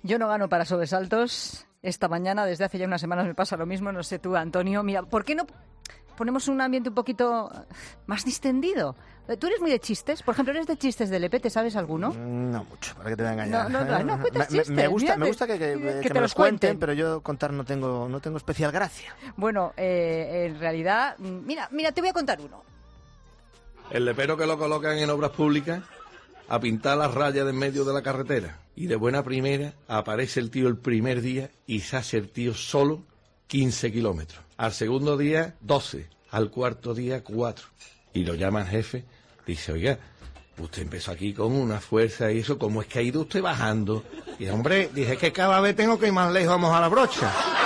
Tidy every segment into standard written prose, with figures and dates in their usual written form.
Yo no gano para sobresaltos. Esta mañana, desde hace ya unas semanas, me pasa lo mismo. No sé tú, Antonio. Mira, ¿por qué no ponemos un ambiente un poquito más distendido? ¿Tú eres muy de chistes? Por ejemplo, ¿eres de chistes de Lepe? ¿Te sabes alguno? No mucho, para que te voy a engañar. No cuentas chistes. Me gusta que te me los cuenten, cuenten, pero yo contar no tengo especial gracia. Bueno, en realidad, mira, te voy a contar uno. El lepero que lo colocan en obras públicas a pintar las rayas de en medio de la carretera. Y de buena primera aparece el tío el primer día y se hace el tío solo 15 kilómetros. Al segundo día, 12. Al cuarto día, 4. Y lo llama el jefe, dice, oiga, usted empezó aquí con una fuerza y eso, ¿cómo es que ha ido usted bajando? Y hombre, dije que cada vez tengo que ir más lejos, vamos a la brocha.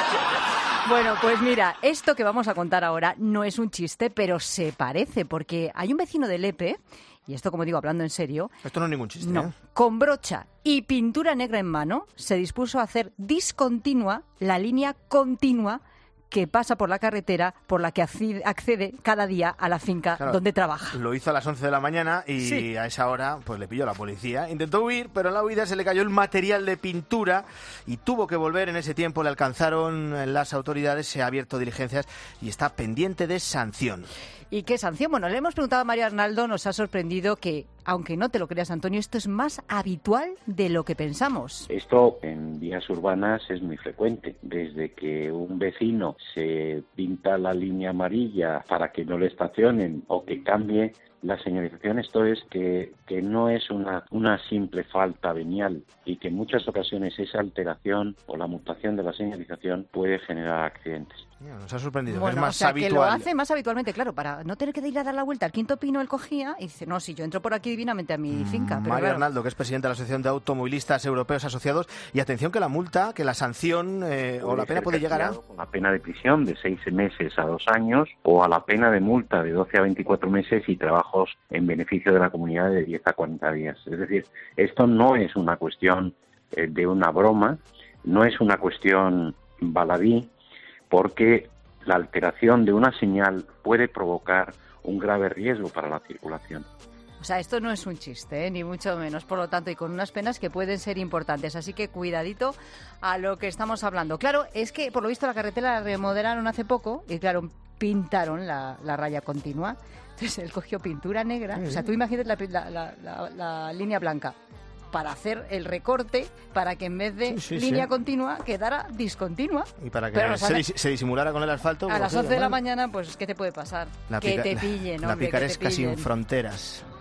Bueno, pues mira, esto que vamos a contar ahora no es un chiste, pero se parece, porque hay un vecino de Lepe, y esto, como digo, hablando en serio... Esto no es ningún chiste, No, con brocha y pintura negra en mano, se dispuso a hacer discontinua la línea continua que pasa por la carretera por la que accede cada día a la finca donde trabaja. Lo hizo a las 11 de la mañana y a esa hora pues le pilló la policía. Intentó huir, pero en la huida se le cayó el material de pintura y tuvo que volver. En ese tiempo le alcanzaron las autoridades, se ha abierto diligencias y está pendiente de sanción. ¿Y qué sanción? Bueno, le hemos preguntado a María Arnaldo, nos ha sorprendido que, aunque no te lo creas, Antonio, esto es más habitual de lo que pensamos. Esto en vías urbanas es muy frecuente. Desde que un vecino se pinta la línea amarilla para que no le estacionen o que cambie la señalización, esto es que no es una simple falta venial y que en muchas ocasiones esa alteración o la mutación de la señalización puede generar accidentes. Nos ha sorprendido. Bueno, es más habitual. Que lo hace más habitualmente, claro, para no tener que ir a dar la vuelta al quinto pino, él cogía y dice, no, si yo entro por aquí divinamente a mi finca. Pero María Arnaldo, que es presidenta de la Asociación de Automovilistas Europeos Asociados, y atención que la multa, que la sanción o la pena puede llegar a... Con la pena de prisión de 6 meses a 2 años o a la pena de multa de 12 a 24 meses y trabajos en beneficio de la comunidad de 10 a 40 días. Es decir, esto no es una cuestión de una broma, no es una cuestión baladí, porque la alteración de una señal puede provocar un grave riesgo para la circulación. O sea, esto no es un chiste, ni mucho menos, por lo tanto, y con unas penas que pueden ser importantes. Así que cuidadito a lo que estamos hablando. Claro, es que por lo visto la carretera la remodelaron hace poco y claro, pintaron la raya continua. Entonces él cogió pintura negra, o sea, tú imaginas la línea blanca, para hacer el recorte, para que en vez de línea continua quedara discontinua. Y para que se disimulara con el asfalto. A las 11 de la mañana, pues, ¿qué te puede pasar? Que te pillen, La picaresca sin fronteras.